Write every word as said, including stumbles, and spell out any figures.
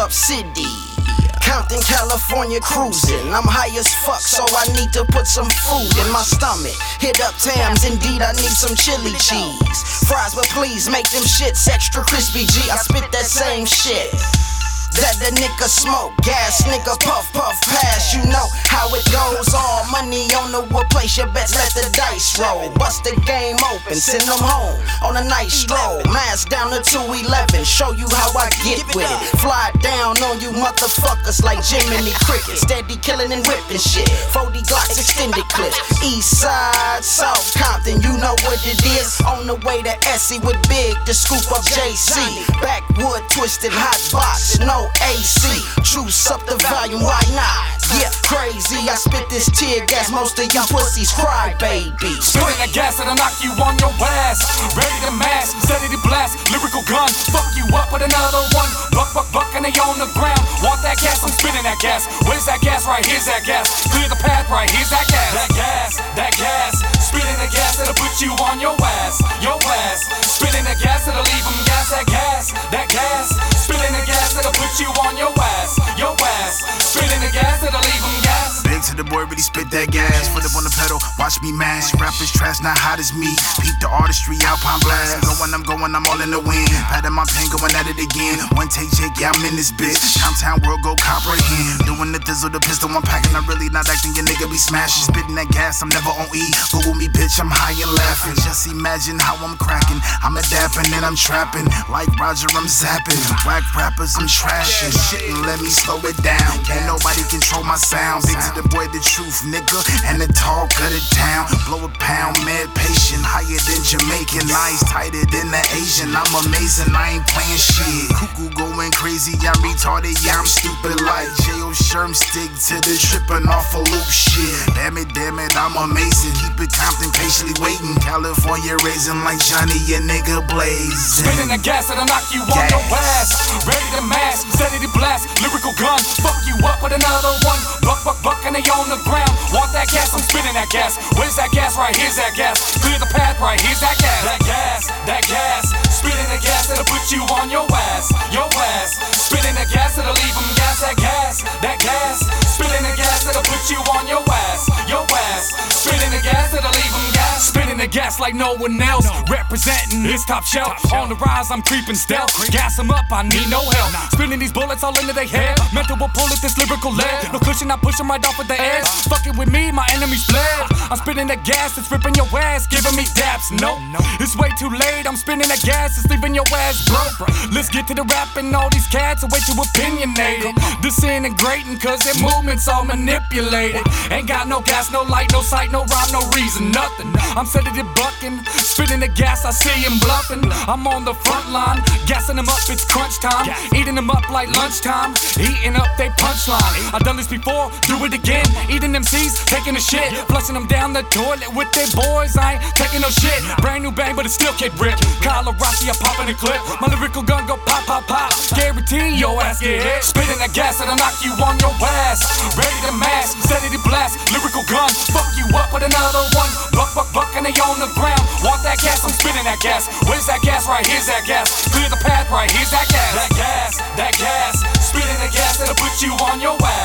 Up City, Compton, California cruising. I'm high as fuck, so I need to put some food in my stomach. Hit up Tams, indeed I need some chili cheese. Fries, but please make them shits extra crispy, G. I spit that same shit that the nigga smoke, gas nigga puff, puff, pass. You know how it goes. All money on the wood, place your bets, let the dice roll. Bust the game open, send them home on a night stroll. Mask down to two eleven, show you how I get with it. Fly down on you motherfuckers like Jiminy Cricket. Steady killing and whipping shit, forty Glocks extended clips. East side, South Compton, you know what it is. On the way to Essie with Big to scoop up J C. Backwood, twisted, hot box, no A C, juice up the volume, why not? Yeah, crazy, I spit this tear gas, most of you pussies cry, baby. Spitting that gas that'll knock you on your ass. Ready to mash, steady to blast, lyrical gun. Fuck you up with another one. Buck, buck, buck, and they on the ground. Want that gas, I'm spitting that gas. Where's that gas? Right here's that gas. Clear the path, right here's that gas. That gas, that gas. Spitting the gas that'll put you on your ass, your ass. Spitting the gas that'll leave them gas, that gas, that gas. Spitting the gas that'll put you on your ass, your ass. Spitting the gas that'll leave them gas. Big to the boy, really spit that gas. Foot up on the pedal, watch me mash. Rappers trash, not hot as me. Peep the artistry, Alpine blast. Going, I'm going, I'm all in the wind. Patting my pen, going at it again. One take, Jake, yeah, I'm in this bitch. Downtown world, go comprehend. Doing the thizzle, the pistol, I'm packing. I'm really not acting, your nigga be smashing. Spitting that gas, I'm never on E. Google me, bitch, I'm high and laughing. Just imagine how I'm cracking. I'm a dapping and I'm trapping. Like Roger, I'm zapping. Whack rappers, I'm trashing. Shit, and let me slow it down. Can't nobody control my sound. Big to the boy, the truth, nigga. And the talk of the town. Blow a pound, mad patient. Higher than Jamaican. Eyes tighter than the Asian. I'm amazing, I ain't playing shit. Cuckoo going crazy, I'm retarded, yeah, I'm stupid like J O Sherm. Stick to the tripping off a loop shit. Damn it, damn it, I'm amazing. Keep it Compton, patiently waiting. California raising like Johnny, a nigga blazing. Spitting the gas that'll knock you on your ass. Ready to mash, steady to blast, lyrical gun. Fuck you up with another one. Buck, buck, buck, and they on the ground. Want that gas? I'm spitting that gas. Where's that gas? Right here's that gas. Clear the path, right here's that gas. That gas, that gas. Spitting the gas that'll put you on your ass, your ass. Spitting the gas that'll leave them gas, that gas, that gas. Spitting the gas that'll put you on your ass, your ass. Spitting the gas that'll leave them gas. Spitting the gas like no one else. Representing this top shelf. On the rise, I'm creeping stealth. Gas them up, I need no help. Spinning these bullets all into their head. Mental will pull at this lyrical lead. No cushion, I push them right off at the edge. Fucking with me, my enemies fled. I'm spitting that gas, it's ripping your ass, giving me daps. No, it's way too late. I'm spinning that gas, it's leaving your ass broke. Let's get to the rapping. All these cats are way too opinionated. Disintegrating, cause their movements all manipulated. Ain't got no gas, no light, no sight, no rhyme, no reason, nothing. I'm steady to bucking, spitting the gas, I see him bluffing. I'm on the front line, gassing them up, it's crunch time. Eating them up like lunchtime, eating up they punchline. I've done this before, do it again. Eating them C's, taking a shit, flushing them down the toilet with their boys. I ain't taking no shit. Brand new bang, but it still get ripped. Kyle Rossi, I pop in the clip. My lyrical gun go pop, pop, pop. Guarantee your ass get hit. Spitting that gas that'll knock you on your ass. Ready to mash, steady to blast, lyrical gun. Fuck you up with another one. Buck, buck, buck, and they on the ground. Want that gas? I'm spitting that gas. Where's that gas? Right here's that gas. Clear the path, right here's that gas. That gas, that gas. Spitting the gas that'll put you on your ass.